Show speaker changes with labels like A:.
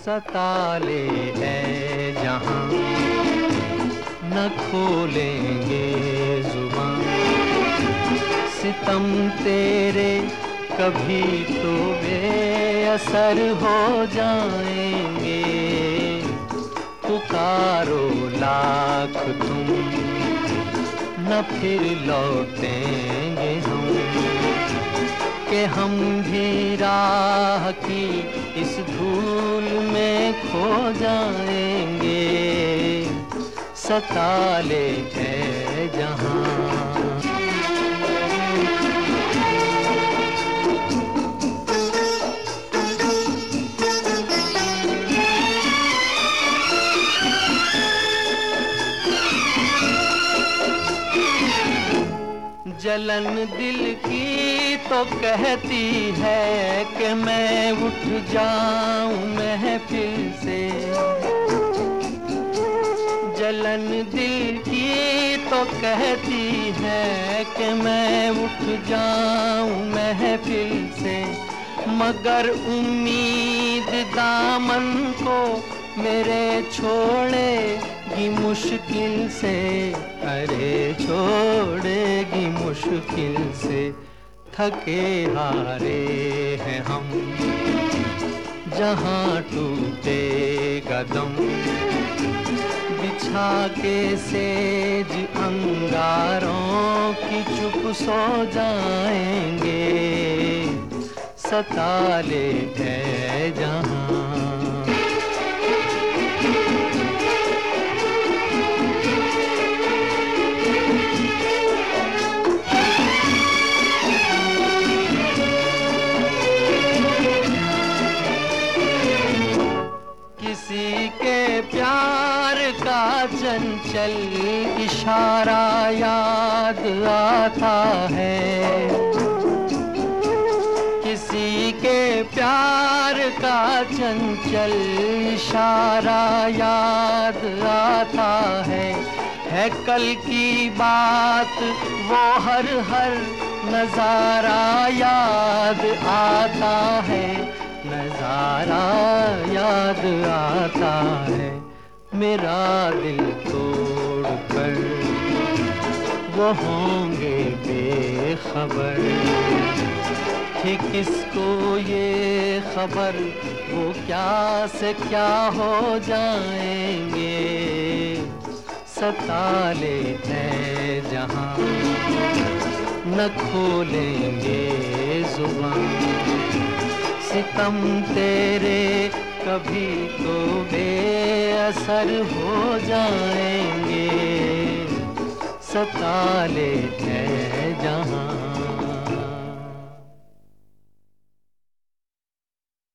A: सताले है जहां न खोलेंगे जुबान, सितम तेरे कभी तो बेअसर हो जाएंगे। पुकारो लाख तुम न फिर लौटेंगे हम, कि हम भी राह की इस धूल में खो जाएंगे। सताले है जहां। जलन दिल की तो कहती है कि मैं उठ जाऊं महफिल से। जलन दिल की तो कहती है कि मैं उठ जाऊं महफिल से, मगर उम्मीद दामन को मेरे छोड़ेगी मुश्किल से। अरे छोड़ेगी मुश्किल से। थके हारे हैं हम जहां टूटेगा दम, बिछा के सेज अंगारों की चुप सो जाएंगे। सताले है जहां। किसी के प्यार का चंचल इशारा याद आता है, किसी के प्यार का चंचल इशारा याद आता है कल की बात वो हर नजारा याद आता है, नजारा याद आता है। मेरा दिल तोड़ कर वो होंगे बेखबर, कि किसको ये खबर वो क्या से क्या हो जाएंगे। सताले है जहां न खोलेंगे जुबान, सितम तेरे कभी तो बेअसर हो जाएंगे। सताले है जहां।